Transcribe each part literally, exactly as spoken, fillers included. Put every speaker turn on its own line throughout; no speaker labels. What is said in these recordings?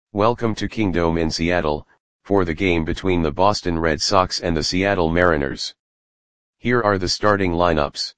Welcome to Kingdome in Seattle, for the game between the Boston Red Sox and the Seattle Mariners. Here are the starting lineups.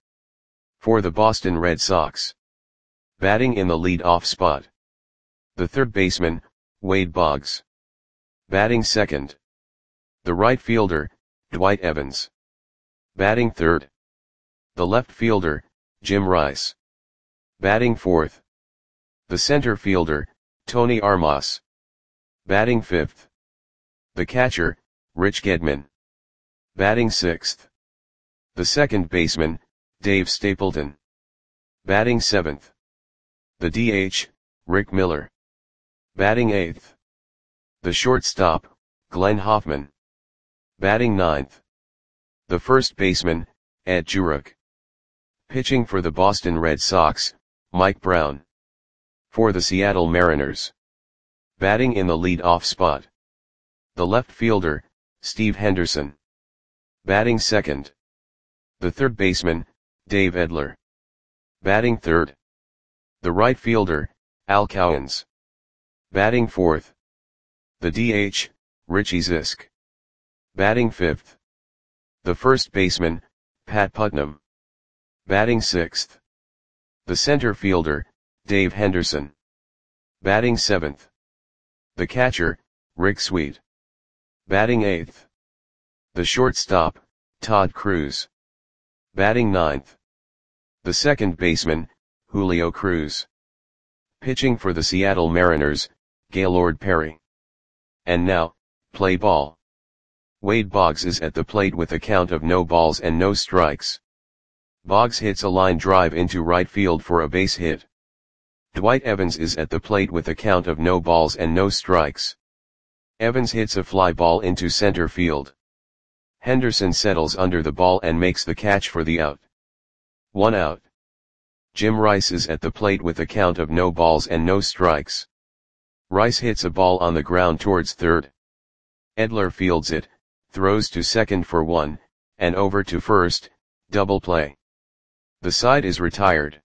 For the Boston Red Sox. Batting in the lead-off spot. The third baseman, Wade Boggs. Batting second. The right fielder, Dwight Evans. Batting third. The left fielder, Jim Rice. Batting fourth. The center fielder, Tony Armas. Batting fifth. The catcher, Rich Gedman. Batting sixth. The second baseman, Dave Stapleton. Batting seventh. The D H, Rick Miller. Batting eighth. The shortstop, Glenn Hoffman. Batting ninth. The first baseman, Ed Jurek. Pitching for the Boston Red Sox, Mike Brown. For the Seattle Mariners. Batting in the lead-off spot. The left fielder, Steve Henderson. Batting second. The third baseman, Dave Edler. Batting third. The right fielder, Al Cowens. Batting fourth. The D H, Richie Zisk. Batting fifth. The first baseman, Pat Putnam. Batting sixth. The center fielder, Dave Henderson. Batting seventh. The catcher, Rick Sweet. Batting eighth. The shortstop, Todd Cruz. Batting ninth. The second baseman, Julio Cruz. Pitching for the Seattle Mariners, Gaylord Perry. And now, play ball. Wade Boggs is at the plate with a count of no balls and no strikes. Boggs hits a line drive into right field for a base hit. Dwight Evans is at the plate with a count of no balls and no strikes. Evans hits a fly ball into center field. Henderson settles under the ball and makes the catch for the out. One out. Jim Rice is at the plate with a count of no balls and no strikes. Rice hits a ball on the ground towards third. Edler fields it, throws to second for one, and over to first, double play. The side is retired.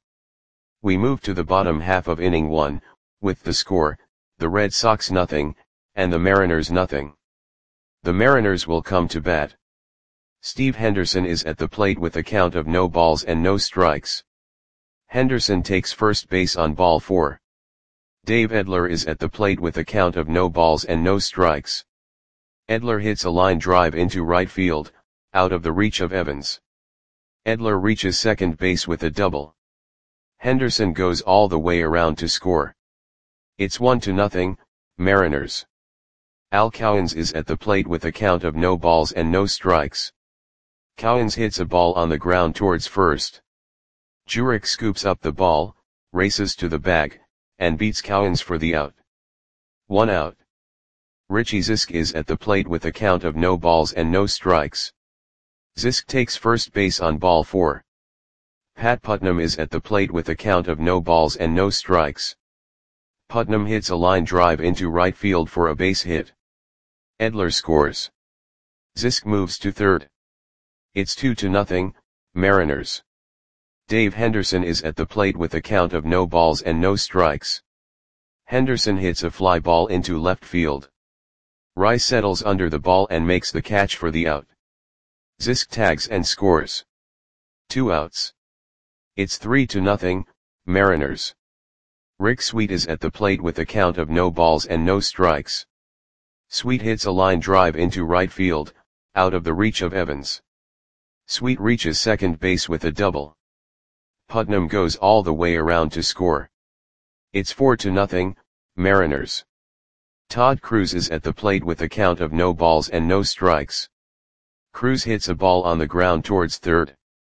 We move to the bottom half of inning one, with the score, the Red Sox nothing, and the Mariners nothing. The Mariners will come to bat. Steve Henderson is at the plate with a count of no balls and no strikes. Henderson takes first base on ball four. Dave Edler is at the plate with a count of no balls and no strikes. Edler hits a line drive into right field, out of the reach of Evans. Edler reaches second base with a double. Henderson goes all the way around to score. It's one to nothing, Mariners. Al Cowens is at the plate with a count of no balls and no strikes. Cowens hits a ball on the ground towards first. Jurek scoops up the ball, races to the bag, and beats Cowens for the out. One out. Richie Zisk is at the plate with a count of no balls and no strikes. Zisk takes first base on ball four. Pat Putnam is at the plate with a count of no balls and no strikes. Putnam hits a line drive into right field for a base hit. Edler scores. Zisk moves to third. It's two to nothing, Mariners. Dave Henderson is at the plate with a count of no balls and no strikes. Henderson hits a fly ball into left field. Rice settles under the ball and makes the catch for the out. Zisk tags and scores. Two outs. It's three to nothing, Mariners. Rick Sweet is at the plate with a count of no balls and no strikes. Sweet hits a line drive into right field, out of the reach of Evans. Sweet reaches second base with a double. Putnam goes all the way around to score. It's four to nothing, Mariners. Todd Cruz is at the plate with a count of no balls and no strikes. Cruz hits a ball on the ground towards third.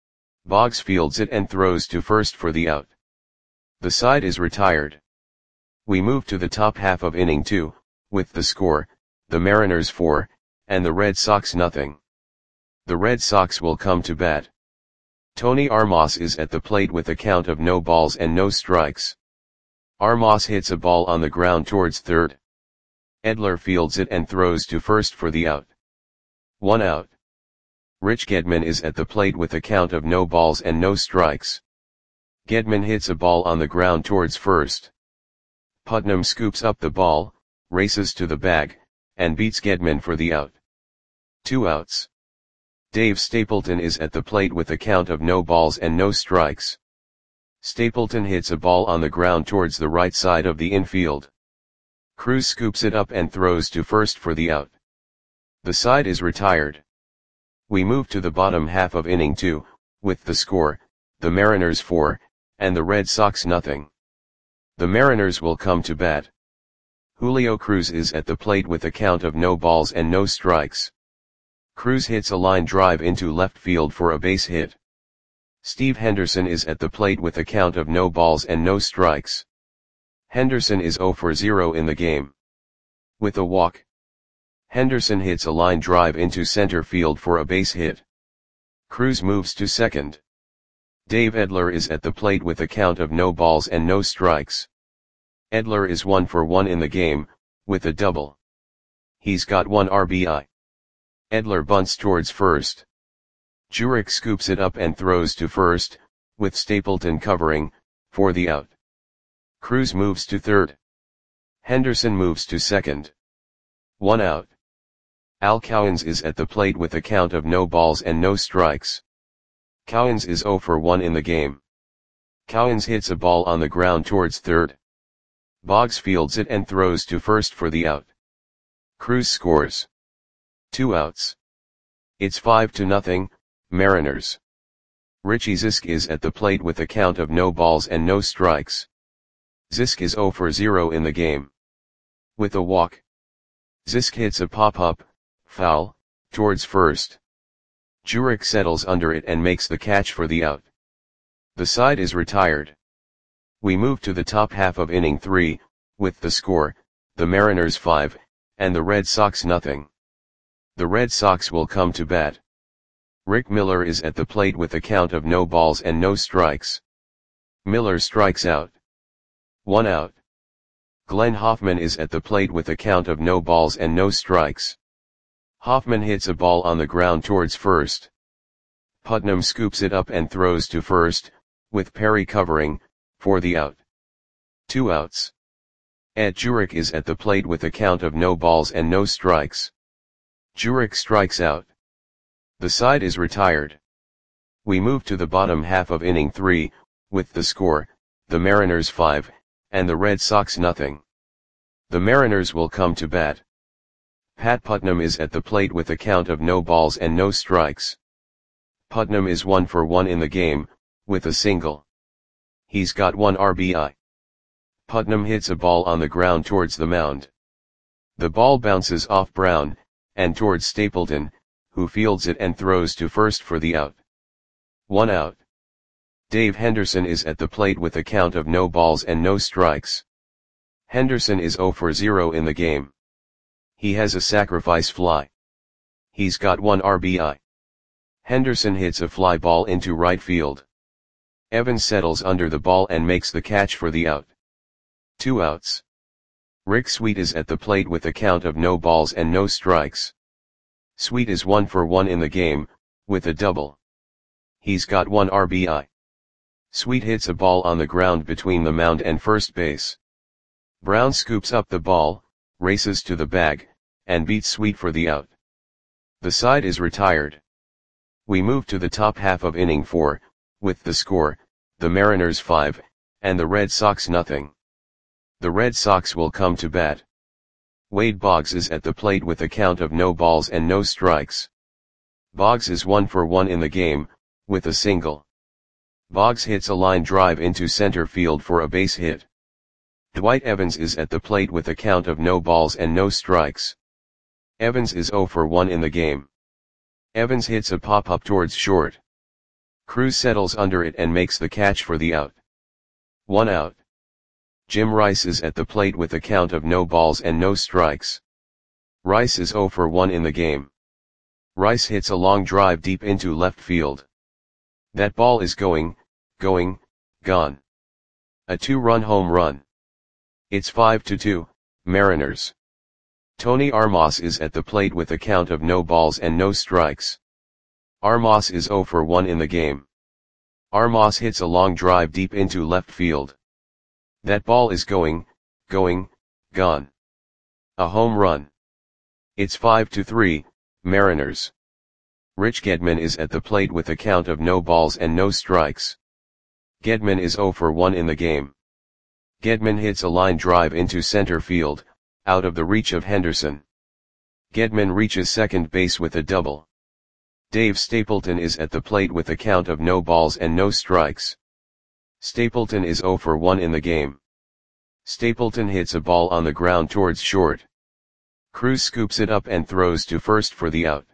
Boggs fields it and throws to first for the out. The side is retired. We move to the top half of inning two, with the score, the Mariners four, and the Red Sox nothing. The Red Sox will come to bat. Tony Armas is at the plate with a count of no balls and no strikes. Armas hits a ball on the ground towards third. Edler fields it and throws to first for the out. One out. Rich Gedman is at the plate with a count of no balls and no strikes. Gedman hits a ball on the ground towards first. Putnam scoops up the ball, races to the bag, and beats Gedman for the out. Two outs. Dave Stapleton is at the plate with a count of no balls and no strikes. Stapleton hits a ball on the ground towards the right side of the infield. Cruz scoops it up and throws to first for the out. The side is retired. We move to the bottom half of inning two, with the score, the Mariners four, and the Red Sox nothing. The Mariners will come to bat. Julio Cruz is at the plate with a count of no balls and no strikes. Cruz hits a line drive into left field for a base hit. Steve Henderson is at the plate with a count of no balls and no strikes. Henderson is zero for zero in the game. With a walk, Henderson hits a line drive into center field for a base hit. Cruz moves to second. Dave Edler is at the plate with a count of no balls and no strikes. Edler is one for one in the game, with a double. He's got one R B I. Edler bunts towards first. Jurek scoops it up and throws to first, with Stapleton covering, for the out. Cruz moves to third. Henderson moves to second. One out. Al Cowens is at the plate with a count of no balls and no strikes. Cowens is zero for one in the game. Cowens hits a ball on the ground towards third. Boggs fields it and throws to first for the out. Cruz scores. Two outs. It's five to nothing, Mariners. Richie Zisk is at the plate with a count of no balls and no strikes. Zisk is zero for zero in the game. With a walk, Zisk hits a pop-up, foul, towards first. Jurek settles under it and makes the catch for the out. The side is retired. We move to the top half of inning three, with the score, the Mariners five, and the Red Sox nothing. The Red Sox will come to bat. Rick Miller is at the plate with a count of no balls and no strikes. Miller strikes out. One out. Glenn Hoffman is at the plate with a count of no balls and no strikes. Hoffman hits a ball on the ground towards first. Putnam scoops it up and throws to first, with Perry covering, for the out. Two outs. Ed Jurek is at the plate with a count of no balls and no strikes. Jurek strikes out. The side is retired. We move to the bottom half of inning three, with the score, the Mariners five, and the Red Sox nothing. The Mariners will come to bat. Pat Putnam is at the plate with a count of no balls and no strikes. Putnam is one for one in the game, with a single. He's got one R B I. Putnam hits a ball on the ground towards the mound. The ball bounces off Brown, and towards Stapleton, who fields it and throws to first for the out. One out. Dave Henderson is at the plate with a count of no balls and no strikes. Henderson is zero for zero in the game. He has a sacrifice fly. He's got one R B I. Henderson hits a fly ball into right field. Evans settles under the ball and makes the catch for the out. Two outs. Rick Sweet is at the plate with a count of no balls and no strikes. Sweet is one for one in the game, with a double. He's got one R B I. Sweet hits a ball on the ground between the mound and first base. Brown scoops up the ball, races to the bag, and beats Sweet for the out. The side is retired. We move to the top half of inning four, with the score, the Mariners five, and the Red Sox nothing. The Red Sox will come to bat. Wade Boggs is at the plate with a count of no balls and no strikes. Boggs is one for one in the game, with a single. Boggs hits a line drive into center field for a base hit. Dwight Evans is at the plate with a count of no balls and no strikes. Evans is zero for one in the game. Evans hits a pop-up towards short. Cruz settles under it and makes the catch for the out. One out. Jim Rice is at the plate with a count of no balls and no strikes. Rice is zero for one in the game. Rice hits a long drive deep into left field. That ball is going, going, gone. A two-run home run. It's five to two, Mariners. Tony Armas is at the plate with a count of no balls and no strikes. Armas is zero for one in the game. Armas hits a long drive deep into left field. That ball is going, going, gone. A home run. It's five to three, Mariners. Rich Gedman is at the plate with a count of no balls and no strikes. Gedman is zero for one in the game. Gedman hits a line drive into center field, out of the reach of Henderson. Gedman reaches second base with a double. Dave Stapleton is at the plate with a count of no balls and no strikes. Stapleton is zero for one in the game. Stapleton hits a ball on the ground towards short. Cruz scoops it up and throws to first for the out.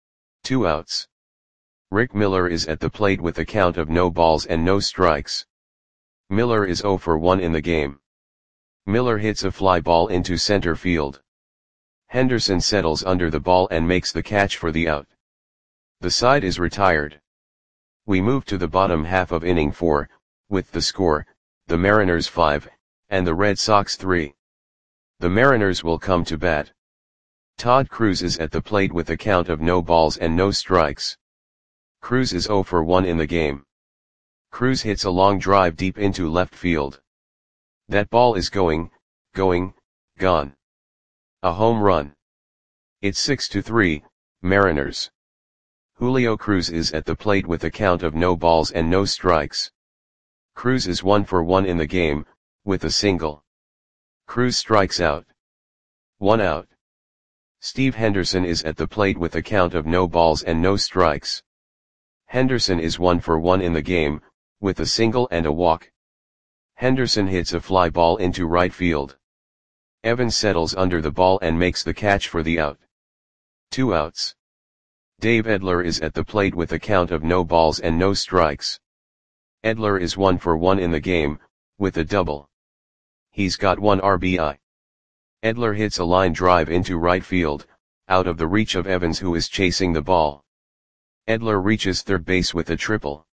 Two outs. Rick Miller is at the plate with a count of no balls and no strikes. Miller is zero for one in the game. Miller hits a fly ball into center field. Henderson settles under the ball and makes the catch for the out. The side is retired. We move to the bottom half of inning four, with the score, the Mariners five, and the Red Sox three. The Mariners will come to bat. Todd Cruz is at the plate with a count of no balls and no strikes. Cruz is zero for one in the game. Cruz hits a long drive deep into left field. That ball is going, going, gone. A home run. It's six to three, Mariners. Julio Cruz is at the plate with a count of no balls and no strikes. Cruz is one for one in the game, with a single. Cruz strikes out. One out. Steve Henderson is at the plate with a count of no balls and no strikes. Henderson is one for one in the game, with a single and a walk. Henderson hits a fly ball into right field. Evans settles under the ball and makes the catch for the out. Two outs. Dave Edler is at the plate with a count of no balls and no strikes. Edler is one for one in the game, with a double. He's got one R B I. Edler hits a line drive into right field, out of the reach of Evans who is chasing the ball. Edler reaches third base with a triple.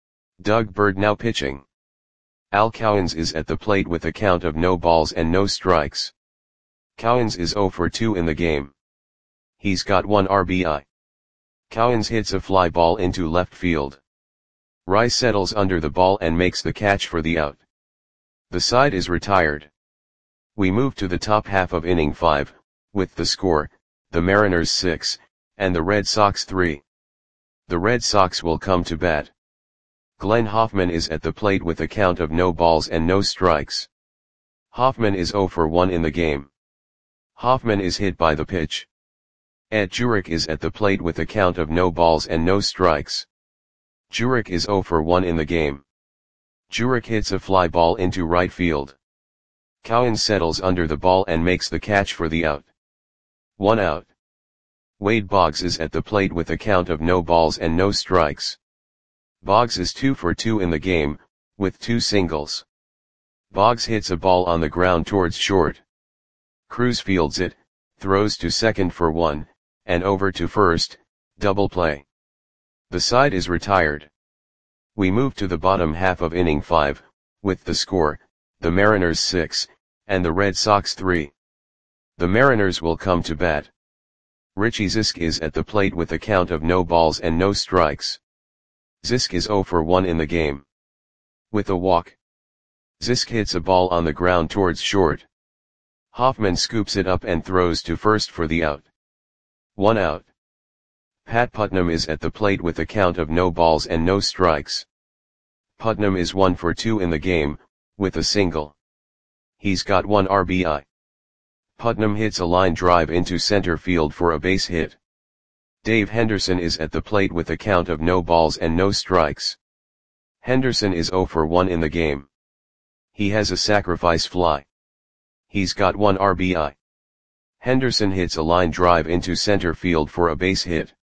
Doug Bird now pitching. Al Cowens is at the plate with a count of no balls and no strikes. Cowens is zero for two in the game. He's got one R B I. Cowens hits a fly ball into left field. Rice settles under the ball and makes the catch for the out. The side is retired. We move to the top half of inning five, with the score, the Mariners six, and the Red Sox three. The Red Sox will come to bat. Glenn Hoffman is at the plate with a count of no balls and no strikes. Hoffman is zero for one in the game. Hoffman is hit by the pitch. Ed Jurek is at the plate with a count of no balls and no strikes. Jurek is zero for one in the game. Jurek hits a fly ball into right field. Cowens settles under the ball and makes the catch for the out. One out. Wade Boggs is at the plate with a count of no balls and no strikes. Boggs is two for two in the game, with two singles. Boggs hits a ball on the ground towards short. Cruz fields it, throws to second for one, and over to first, double play. The side is retired. We move to the bottom half of inning five, with the score, the Mariners six, and the Red Sox three. The Mariners will come to bat. Richie Zisk is at the plate with a count of no balls and no strikes. Zisk is zero for one in the game. With a walk. Zisk hits a ball on the ground towards short. Hoffman scoops it up and throws to first for the out. One out. Pat Putnam is at the plate with a count of no balls and no strikes. Putnam is one for two in the game, with a single. He's got one R B I. Putnam hits a line drive into center field for a base hit. Dave Henderson is at the plate with a count of no balls and no strikes. Henderson is zero for one in the game. He has a sacrifice fly. He's got one R B I. Henderson hits a line drive into center field for a base hit.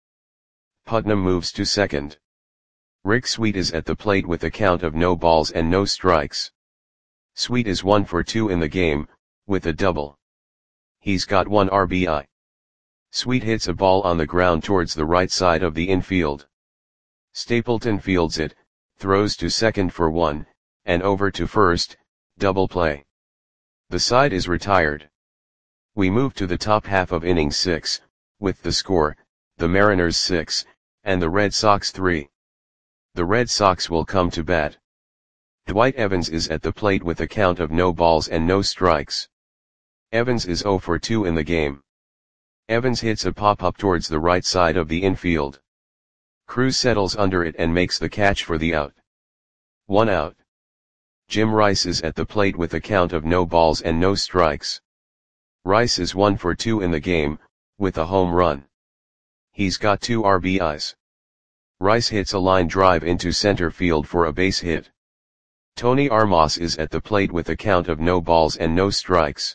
Putnam moves to second. Rick Sweet is at the plate with a count of no balls and no strikes. Sweet is one for two in the game, with a double. He's got one R B I. Sweet hits a ball on the ground towards the right side of the infield. Stapleton fields it, throws to second for one, and over to first, double play. The side is retired. We move to the top half of inning six, with the score, the Mariners six, and the Red Sox three. The Red Sox will come to bat. Dwight Evans is at the plate with a count of no balls and no strikes. Evans is zero for two in the game. Evans hits a pop-up towards the right side of the infield. Cruz settles under it and makes the catch for the out. One out. Jim Rice is at the plate with a count of no balls and no strikes. Rice is one for two in the game, with a home run. He's got two R B Is. Rice hits a line drive into center field for a base hit. Tony Armas is at the plate with a count of no balls and no strikes.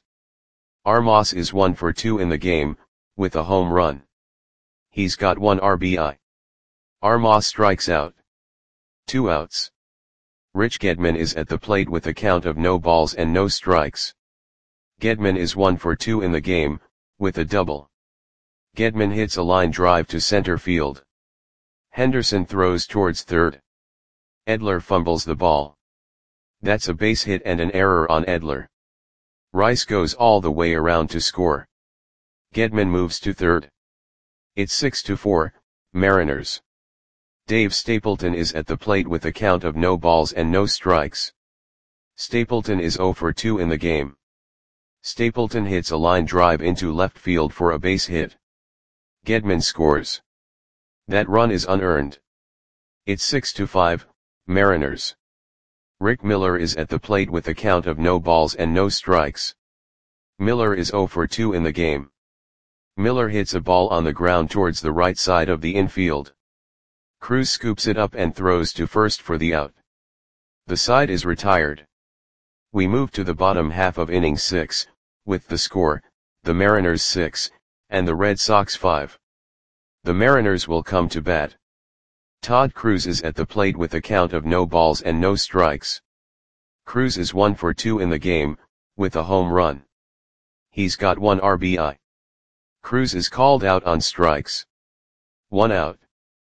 Armas is one for two in the game, with a home run. He's got one R B I. Armas strikes out. Two outs. Rich Gedman is at the plate with a count of no balls and no strikes. Gedman is one for two in the game, with a double. Gedman hits a line drive to center field. Henderson throws towards third. Edler fumbles the ball. That's a base hit and an error on Edler. Rice goes all the way around to score. Gedman moves to third. It's six to four, Mariners. Dave Stapleton is at the plate with a count of no balls and no strikes. Stapleton is zero for two in the game. Stapleton hits a line drive into left field for a base hit. Gedman scores. That run is unearned. It's six to five, Mariners. Rick Miller is at the plate with a count of no balls and no strikes. Miller is zero for two in the game. Miller hits a ball on the ground towards the right side of the infield. Cruz scoops it up and throws to first for the out. The side is retired. We move to the bottom half of inning six, with the score, the Mariners six, and the Red Sox five. The Mariners will come to bat. Todd Cruz is at the plate with a count of no balls and no strikes. Cruz is one for two in the game, with a home run. He's got one R B I. Cruz is called out on strikes. One out.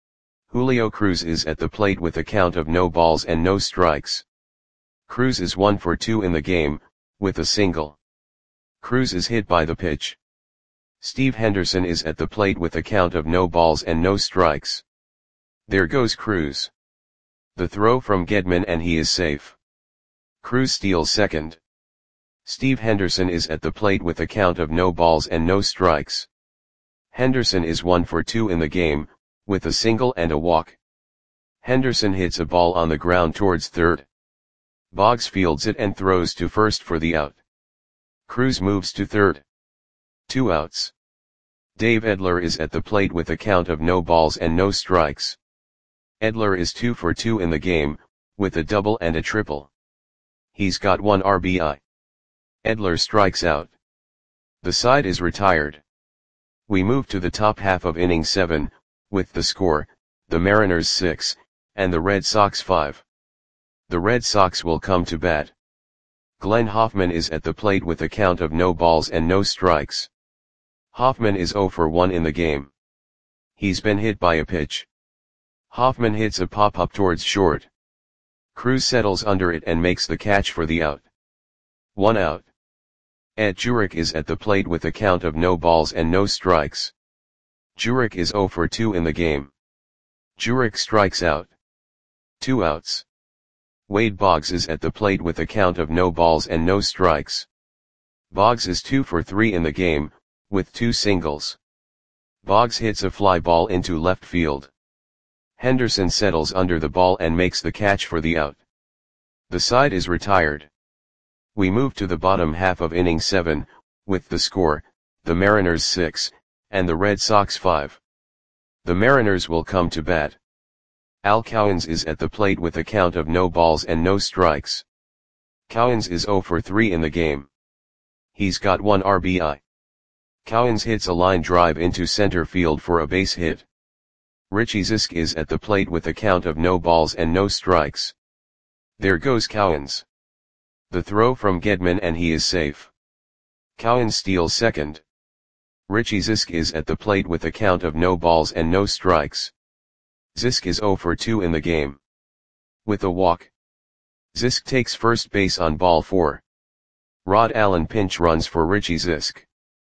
Julio Cruz is at the plate with a count of no balls and no strikes. Cruz is one for two in the game, with a single. Cruz is hit by the pitch. Steve Henderson is at the plate with a count of no balls and no strikes. There goes Cruz. The throw from Gedman and he is safe. Cruz steals second. Steve Henderson is at the plate with a count of no balls and no strikes. Henderson is one for two in the game, with a single and a walk. Henderson hits a ball on the ground towards third. Boggs fields it and throws to first for the out. Cruz moves to third. Two outs. Dave Edler is at the plate with a count of no balls and no strikes. Edler is two for two in the game, with a double and a triple. He's got one R B I. Edler strikes out. The side is retired. We move to the top half of inning seven, with the score, the Mariners six, and the Red Sox five. The Red Sox will come to bat. Glenn Hoffman is at the plate with a count of no balls and no strikes. Hoffman is zero for one in the game. He's been hit by a pitch. Hoffman hits a pop-up towards short. Cruz settles under it and makes the catch for the out. One out. Ed Jurek is at the plate with a count of no balls and no strikes. Jurek is zero for two in the game. Jurek strikes out. Two outs. Wade Boggs is at the plate with a count of no balls and no strikes. Boggs is two for three in the game, with two singles. Boggs hits a fly ball into left field. Henderson settles under the ball and makes the catch for the out. The side is retired. We move to the bottom half of inning seven, with the score, the Mariners six, and the Red Sox five. The Mariners will come to bat. Al Cowens is at the plate with a count of no balls and no strikes. Cowens is zero for three in the game. He's got one R B I. Cowens hits a line drive into center field for a base hit. Richie Zisk is at the plate with a count of no balls and no strikes. There goes Cowens. The throw from Gedman and he is safe. Cowens steals second. Richie Zisk is at the plate with a count of no balls and no strikes. Zisk is zero for two in the game. With a walk. Zisk takes first base on ball four. Rod Allen pinch runs for Richie Zisk.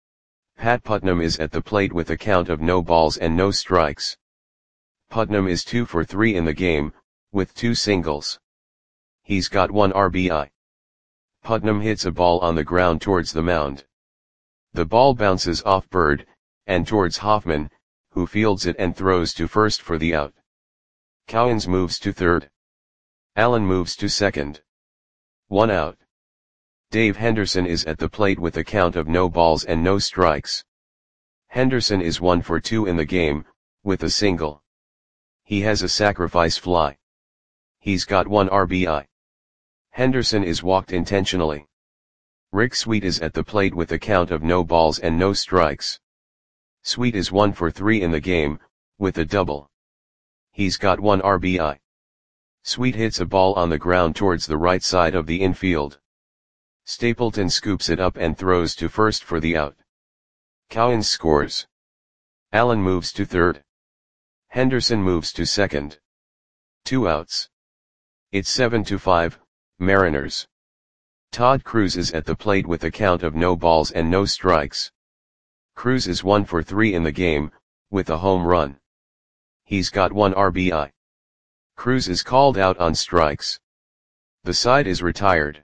Pat Putnam is at the plate with a count of no balls and no strikes. Putnam is two for three in the game, with two singles. He's got one R B I. Putnam hits a ball on the ground towards the mound. The ball bounces off Bird, and towards Hoffman, who fields it and throws to first for the out. Cowens moves to third. Allen moves to second. One out. Dave Henderson is at the plate with a count of no balls and no strikes. Henderson is one for two in the game, with a single. He has a sacrifice fly. He's got one R B I. Henderson is walked intentionally. Rick Sweet is at the plate with a count of no balls and no strikes. Sweet is one for three in the game, with a double. He's got one R B I. Sweet hits a ball on the ground towards the right side of the infield. Stapleton scoops it up and throws to first for the out. Cowens scores. Allen moves to third. Henderson moves to second. Two outs. It's seven to five, Mariners. Todd Cruz is at the plate with a count of no balls and no strikes. Cruz is one for three in the game, with a home run. He's got one R B I. Cruz is called out on strikes. The side is retired.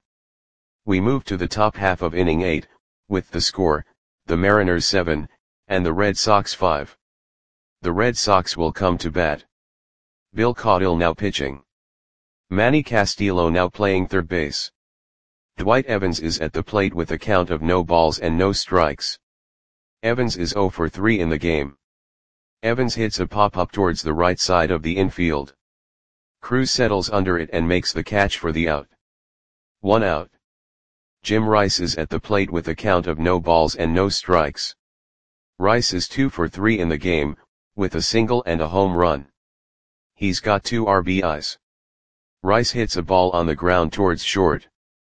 We move to the top half of inning eight, with the score, the Mariners seven, and the Red Sox five. The Red Sox will come to bat. Bill Caudill now pitching. Manny Castillo now playing third base. Dwight Evans is at the plate with a count of no balls and no strikes. Evans is zero for three in the game. Evans hits a pop-up towards the right side of the infield. Cruz settles under it and makes the catch for the out. One out. Jim Rice is at the plate with a count of no balls and no strikes. Rice is two for three in the game, with a single and a home run. He's got two R B Is. Rice hits a ball on the ground towards short.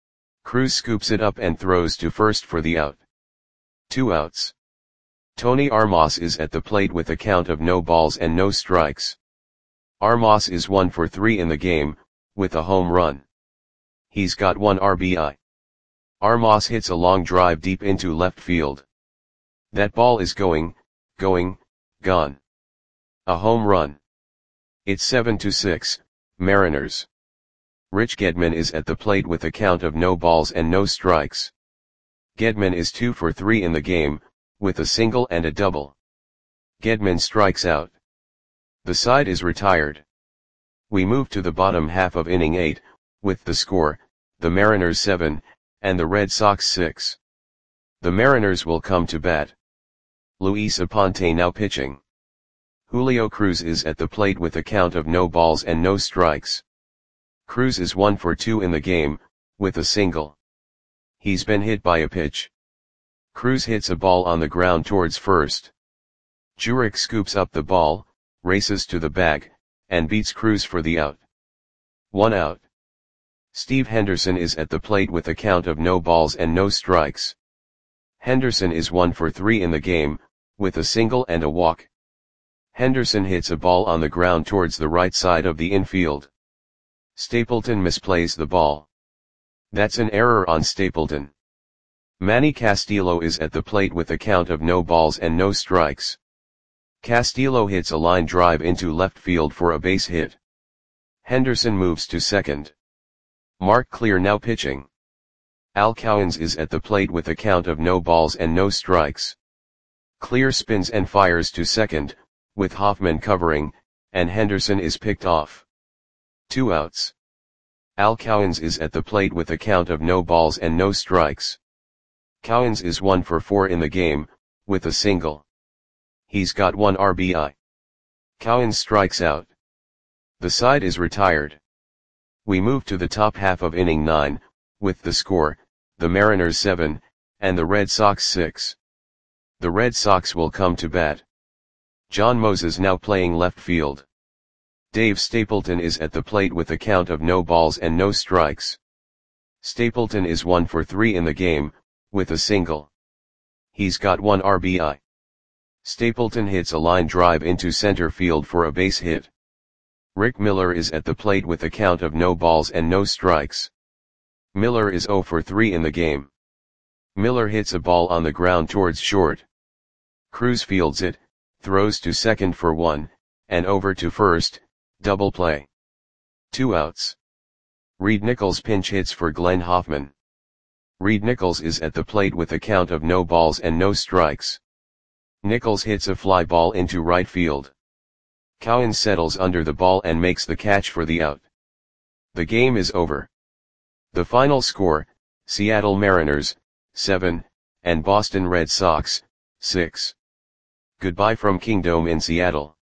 Cruz scoops it up and throws to first for the out. Two outs. Tony Armas is at the plate with a count of no balls and no strikes. Armas is one for three in the game, with a home run. He's got one R B I. Armas hits a long drive deep into left field. That ball is going, going, gone. A home run. It's seven to six, Mariners. Rich Gedman is at the plate with a count of no balls and no strikes. Gedman is two for three in the game, with a single and a double. Gedman strikes out. The side is retired. We move to the bottom half of inning eight, with the score, the Mariners seven, and the Red Sox six. The Mariners will come to bat. Luis Aponte now pitching. Julio Cruz is at the plate with a count of no balls and no strikes. Cruz is one for two in the game, with a single. He's been hit by a pitch. Cruz hits a ball on the ground towards first. Jurek scoops up the ball, races to the bag, and beats Cruz for the out. One out. Steve Henderson is at the plate with a count of no balls and no strikes. Henderson is one for three in the game, with a single and a walk. Henderson hits a ball on the ground towards the right side of the infield. Stapleton misplays the ball. That's an error on Stapleton. Manny Castillo is at the plate with a count of no balls and no strikes. Castillo hits a line drive into left field for a base hit. Henderson moves to second. Mark Clear now pitching. Al Cowens is at the plate with a count of no balls and no strikes. Clear spins and fires to second, with Hoffman covering, and Henderson is picked off. Two outs. Al Cowens is at the plate with a count of no balls and no strikes. Cowens is one for four in the game, with a single. He's got one R B I. Cowens strikes out. The side is retired. We move to the top half of inning nine, with the score, the Mariners seven, and the Red Sox six. The Red Sox will come to bat. John Moses now playing left field. Dave Stapleton is at the plate with a count of no balls and no strikes. Stapleton is one for three in the game, with a single. He's got one R B I. Stapleton hits a line drive into center field for a base hit. Rick Miller is at the plate with a count of no balls and no strikes. Miller is zero for three in the game. Miller hits a ball on the ground towards short. Cruz fields it, throws to second for one, and over to first, double play. Two outs. Reed Nichols pinch hits for Glenn Hoffman. Reed Nichols is at the plate with a count of no balls and no strikes. Nichols hits a fly ball into right field. Cowan settles under the ball and makes the catch for the out. The game is over. The final score, Seattle Mariners, seven, and Boston Red Sox, six. Goodbye from Kingdome in Seattle.